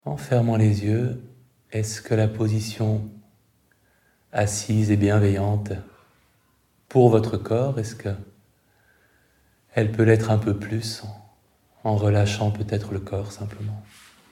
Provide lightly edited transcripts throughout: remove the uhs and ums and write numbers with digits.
En fermant les yeux, est-ce que la position assise et bienveillante pour votre corps, est-ce que elle peut l'être un peu plus en relâchant peut-être le corps simplement?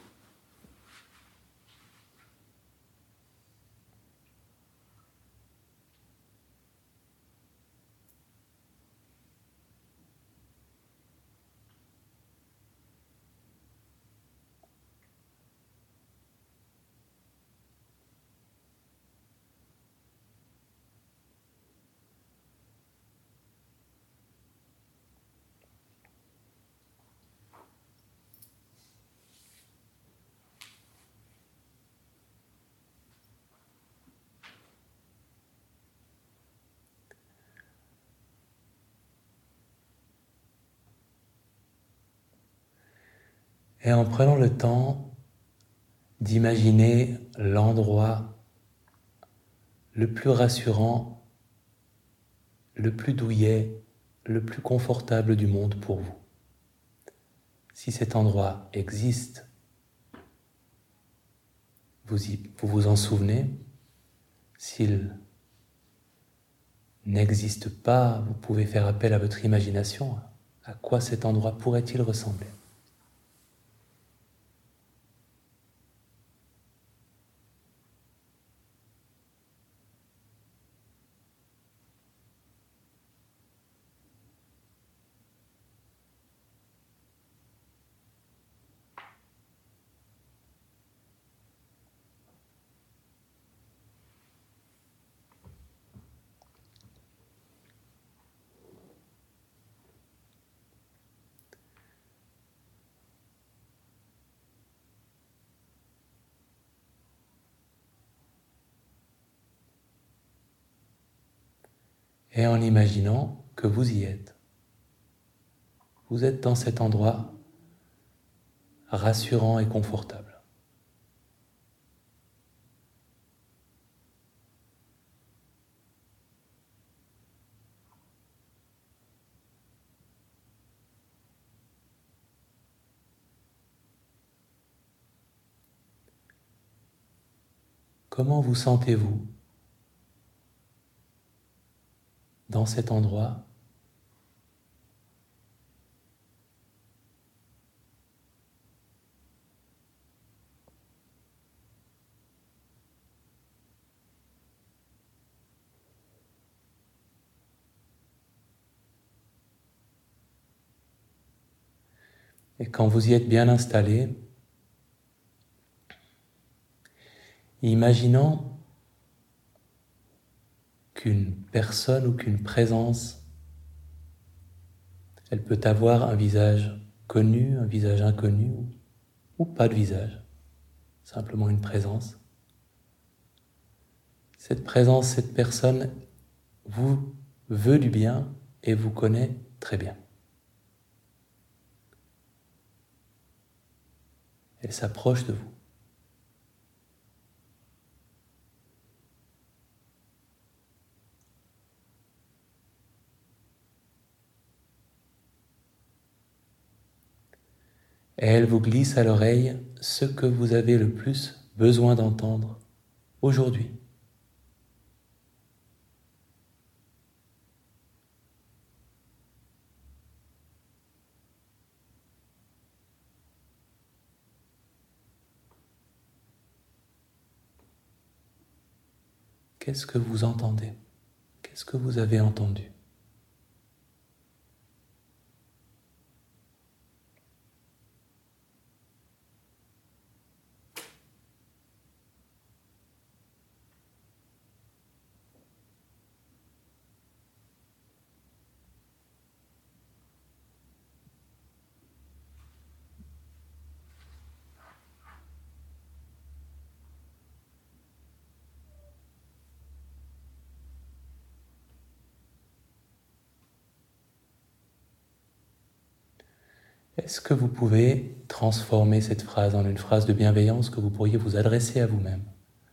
Et en prenant le temps d'imaginer l'endroit le plus rassurant, le plus douillet, le plus confortable du monde pour vous. Si cet endroit existe, vous vous en souvenez. S'il n'existe pas, vous pouvez faire appel à votre imagination. À quoi cet endroit pourrait-il ressembler ? Et en imaginant que vous y êtes. Vous êtes dans cet endroit rassurant et confortable. Comment vous sentez-vous dans cet endroit ? Et quand vous y êtes bien installé, imaginant qu'une personne ou qu'une présence, elle peut avoir un visage connu, un visage inconnu, ou pas de visage, simplement une présence. Cette présence, cette personne vous veut du bien et vous connaît très bien. Elle s'approche de vous. Et elle vous glisse à l'oreille ce que vous avez le plus besoin d'entendre aujourd'hui. Qu'est-ce que vous entendez ? Qu'est-ce que vous avez entendu ? Est-ce que vous pouvez transformer cette phrase en une phrase de bienveillance que vous pourriez vous adresser à vous-même ?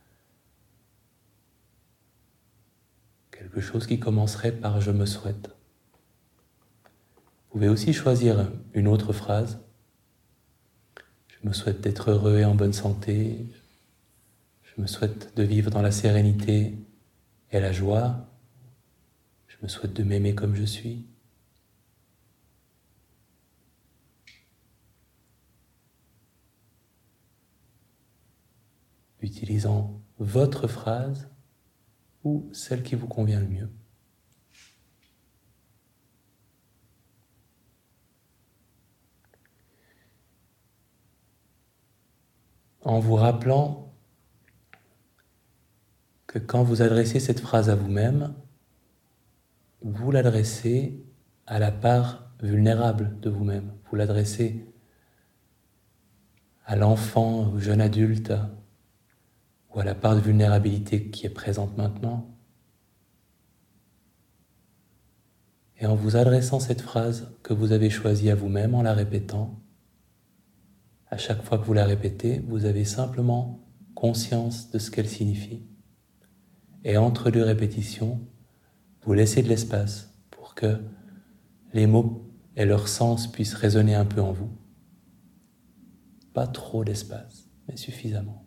Quelque chose qui commencerait par « je me souhaite ». Vous pouvez aussi choisir une autre phrase. Je me souhaite d'être heureux et en bonne santé. Je me souhaite de vivre dans la sérénité et la joie. Je me souhaite de m'aimer comme je suis. Utilisant votre phrase ou celle qui vous convient le mieux. En vous rappelant que quand vous adressez cette phrase à vous-même, vous l'adressez à la part vulnérable de vous-même. Vous l'adressez à l'enfant, au jeune adulte, ou à la part de vulnérabilité qui est présente maintenant. Et en vous adressant cette phrase que vous avez choisie à vous-même, en la répétant, à chaque fois que vous la répétez, vous avez simplement conscience de ce qu'elle signifie. Et entre deux répétitions, vous laissez de l'espace pour que les mots et leur sens puissent résonner un peu en vous. Pas trop d'espace, mais suffisamment.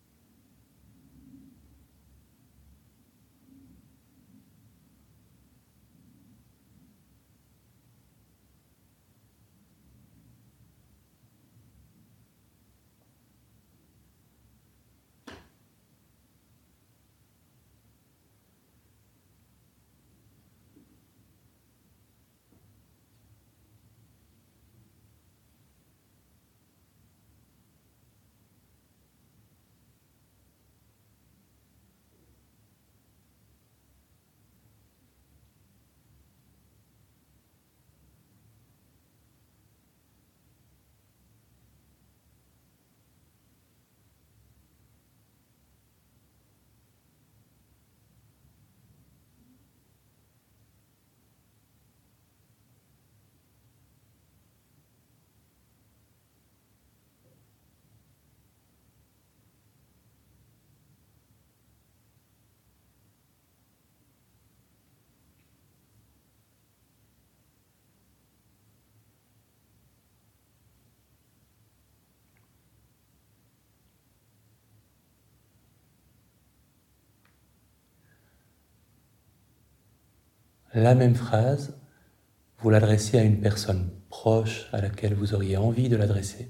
La même phrase, vous l'adressez à une personne proche à laquelle vous auriez envie de l'adresser.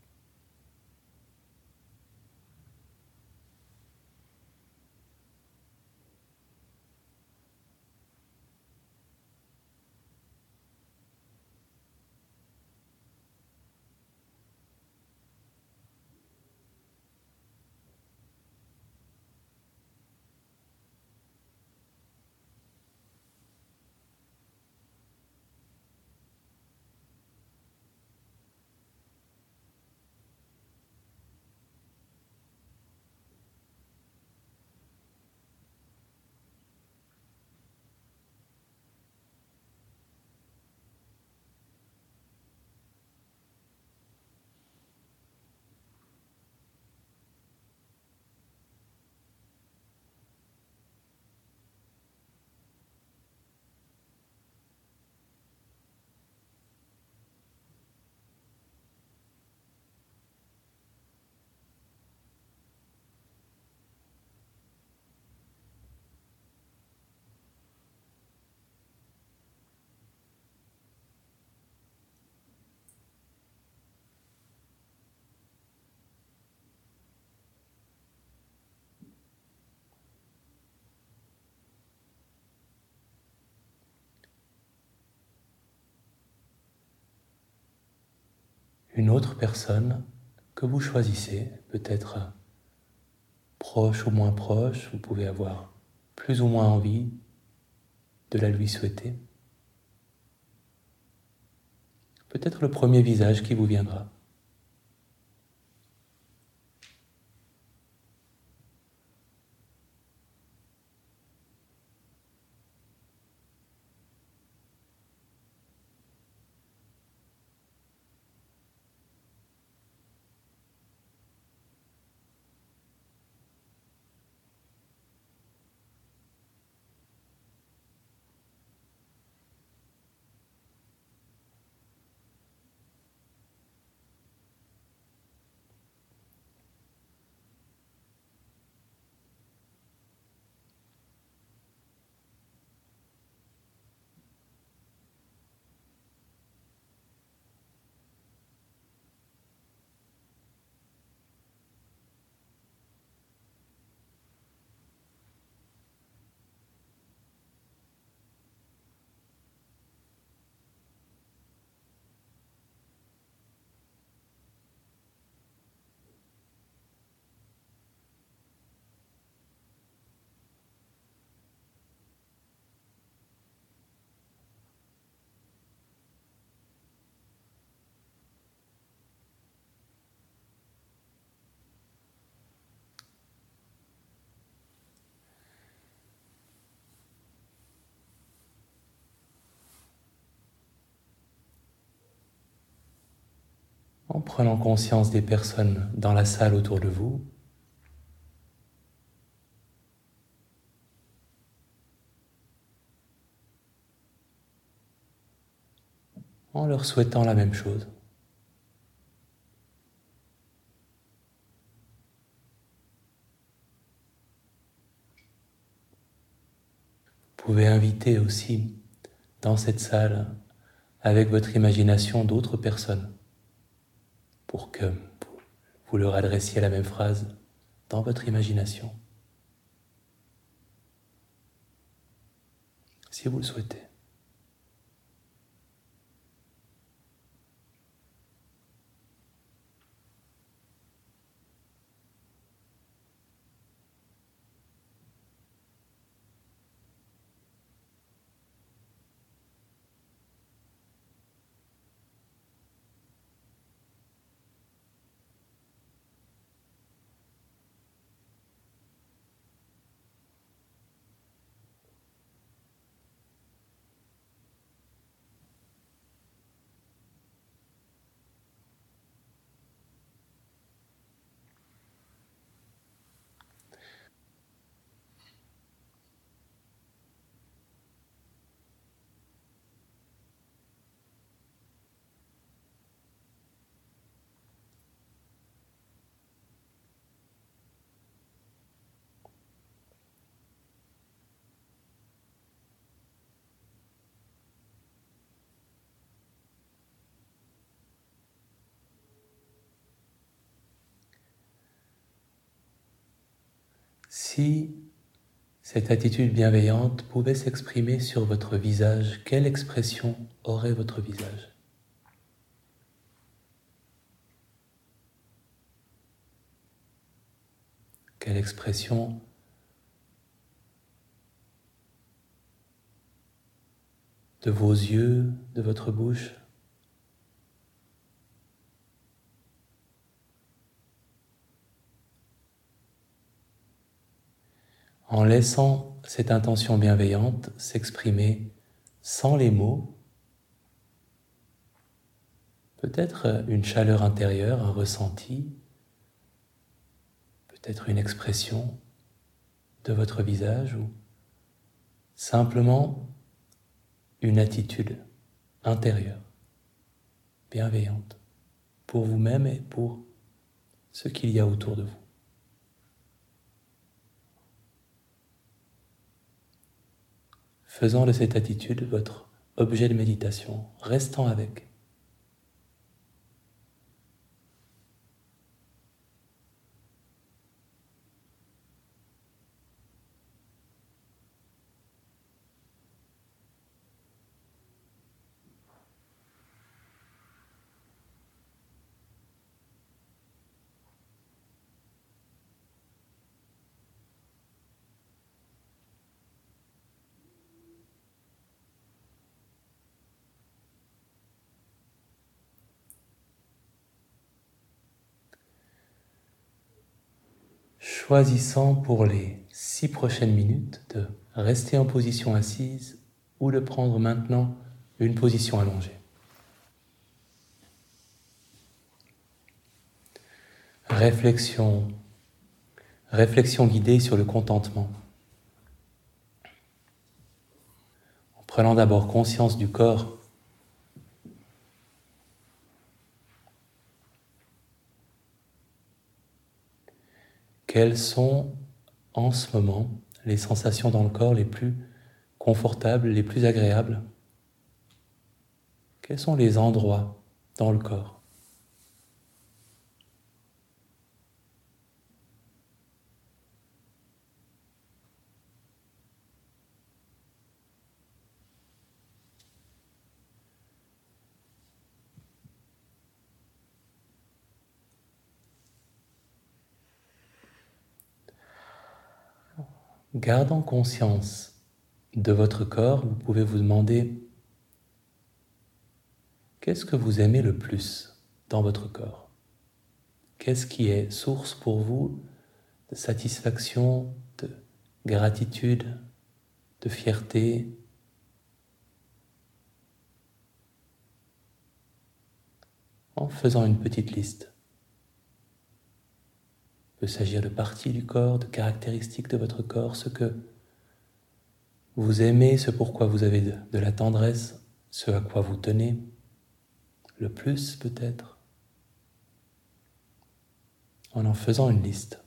Une autre personne que vous choisissez, peut-être proche ou moins proche, vous pouvez avoir plus ou moins envie de la lui souhaiter. Peut-être le premier visage qui vous viendra. prenant conscience des personnes dans la salle autour de vous, en leur souhaitant la même chose. Vous pouvez inviter aussi dans cette salle, avec votre imagination, d'autres personnes pour que vous leur adressiez la même phrase dans votre imagination, si vous le souhaitez. Si cette attitude bienveillante pouvait s'exprimer sur votre visage, quelle expression aurait votre visage ? Quelle expression de vos yeux, de votre bouche ? En laissant cette intention bienveillante s'exprimer sans les mots, peut-être une chaleur intérieure, un ressenti, peut-être une expression de votre visage ou simplement une attitude intérieure, bienveillante, pour vous-même et pour ce qu'il y a autour de vous. Faisant de cette attitude votre objet de méditation, restant avec. Choisissant pour les 6 prochaines minutes de rester en position assise ou de prendre maintenant une position allongée. Réflexion guidée sur le contentement. En prenant d'abord conscience du corps, quelles sont en ce moment les sensations dans le corps les plus confortables, les plus agréables? Quels sont les endroits dans le corps? Gardant conscience de votre corps, vous pouvez vous demander qu'est-ce que vous aimez le plus dans votre corps? Qu'est-ce qui est source pour vous de satisfaction, de gratitude, de fierté? en faisant une petite liste. Il peut s'agir de parties du corps, de caractéristiques de votre corps, ce que vous aimez, ce pourquoi vous avez de la tendresse, ce à quoi vous tenez, le plus peut-être, en faisant une liste.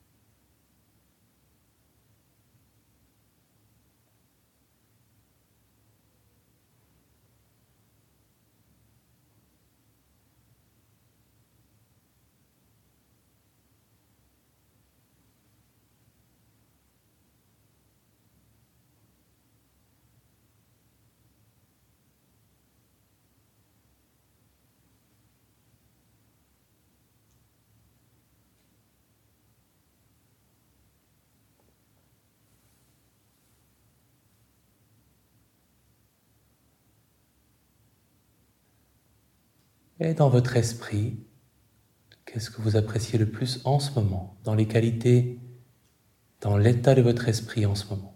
Et dans votre esprit, qu'est-ce que vous appréciez le plus en ce moment, dans les qualités, dans l'état de votre esprit en ce moment?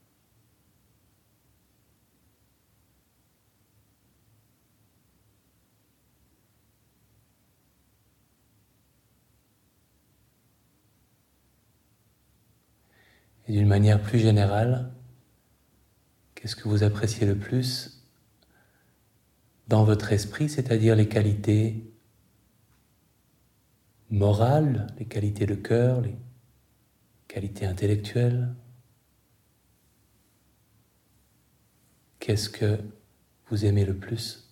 Et d'une manière plus générale, qu'est-ce que vous appréciez le plus dans votre esprit, c'est-à-dire les qualités morales, les qualités de cœur, les qualités intellectuelles? Qu'est-ce que vous aimez le plus?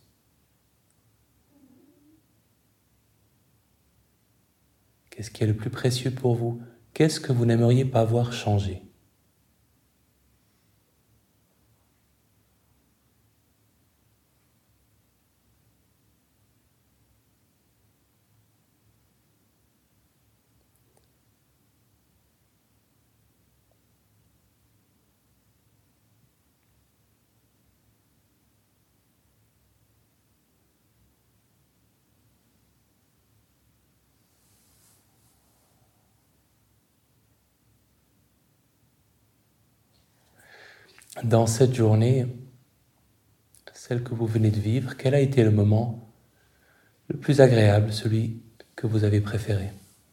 Qu'est-ce qui est le plus précieux pour vous? Qu'est-ce que vous n'aimeriez pas voir changer? Dans cette journée, celle que vous venez de vivre, quel a été le moment le plus agréable, celui que vous avez préféré?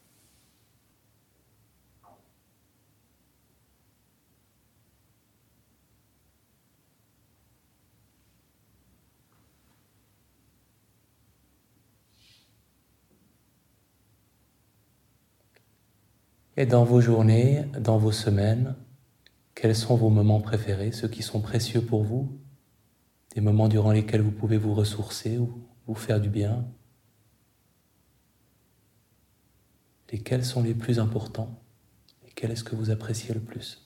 Et dans vos journées, dans vos semaines, quels sont vos moments préférés, ceux qui sont précieux pour vous, des moments durant lesquels vous pouvez vous ressourcer ou vous faire du bien? Lesquels sont les plus importants? Et quel est-ce que vous appréciez le plus?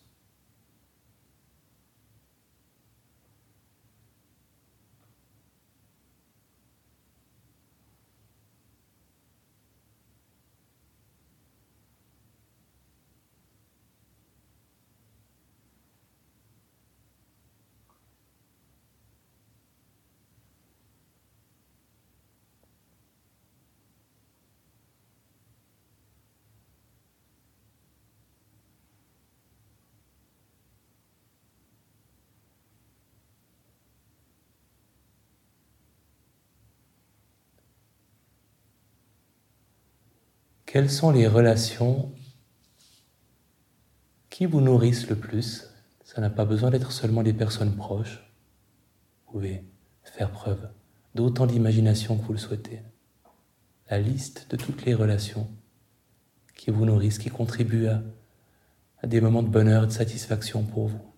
Quelles sont les relations qui vous nourrissent le plus? Ça n'a pas besoin d'être seulement des personnes proches. Vous pouvez faire preuve d'autant d'imagination que vous le souhaitez. La liste de toutes les relations qui vous nourrissent, qui contribuent à des moments de bonheur et de satisfaction pour vous.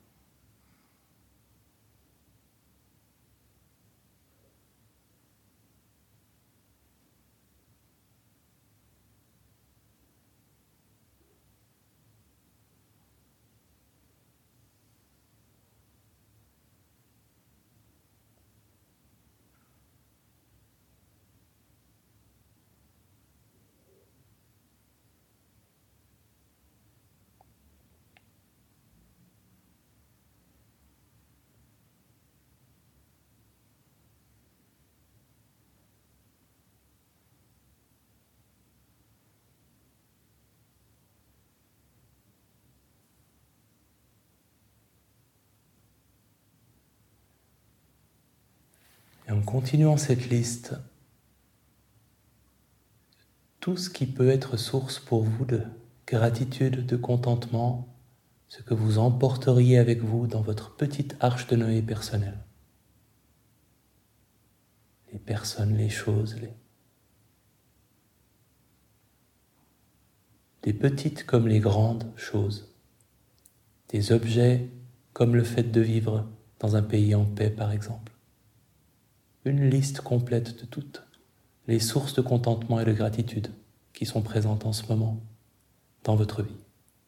Et en continuant cette liste, tout ce qui peut être source pour vous de gratitude, de contentement, ce que vous emporteriez avec vous dans votre petite arche de Noé personnelle. Les personnes, les choses, les petites comme les grandes choses, des objets comme le fait de vivre dans un pays en paix par exemple. Une liste complète de toutes les sources de contentement et de gratitude qui sont présentes en ce moment dans votre vie.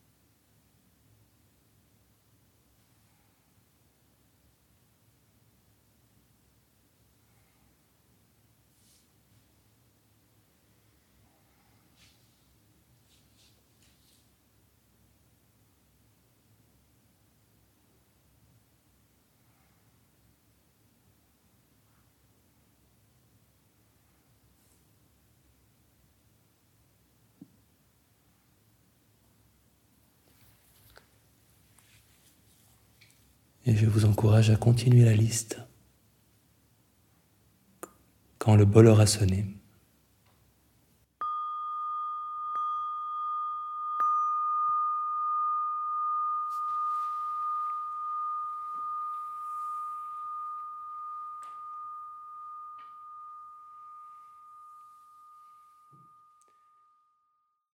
Et je vous encourage à continuer la liste quand le bol aura sonné.